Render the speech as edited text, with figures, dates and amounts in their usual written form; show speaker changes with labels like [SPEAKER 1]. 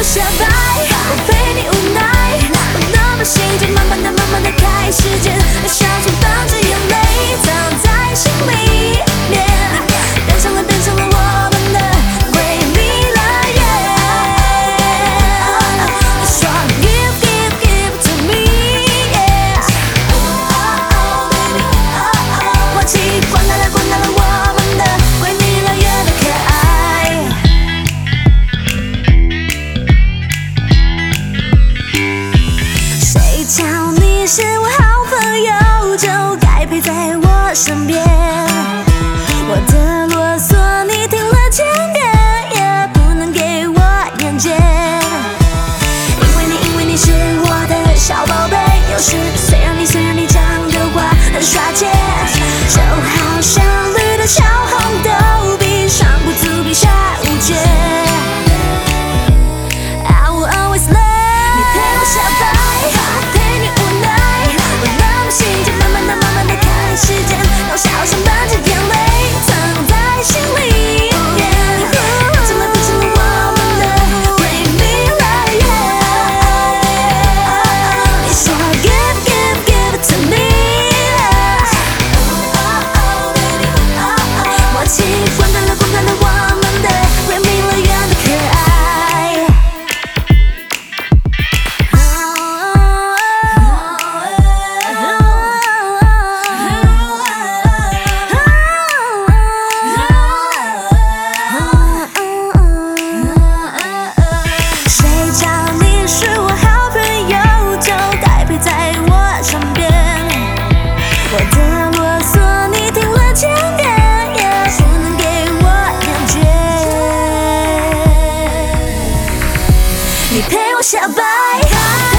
[SPEAKER 1] 我下拜，我陪你无奈，我那么细节，慢慢的开时间，小船伴着眼泪，藏在心里面，变成了我们的闺蜜了耶。你说 give to me， 我习惯了我们的闺蜜乐园的可爱。谁叫你是我好朋友，就该陪在我身边。我的啰嗦你听了千遍，也不能给我眼界。因为你是我的小宝贝，有时虽然你讲的话很耍贱，就好像绿的小红豆，比上不足，比下无解。I will always love， 你陪我下拜，我陪你无奈，我那么细节，慢慢的开时间，让小船伴着眼泪，藏在心里面，变成了我们的闺蜜了耶。你说 give to me， 我习惯了我们的闺蜜乐园的可爱。谁叫你是我好朋友，就该陪在我身边。我的啰嗦你听了千遍，也不能给我感觉。你陪我下拜。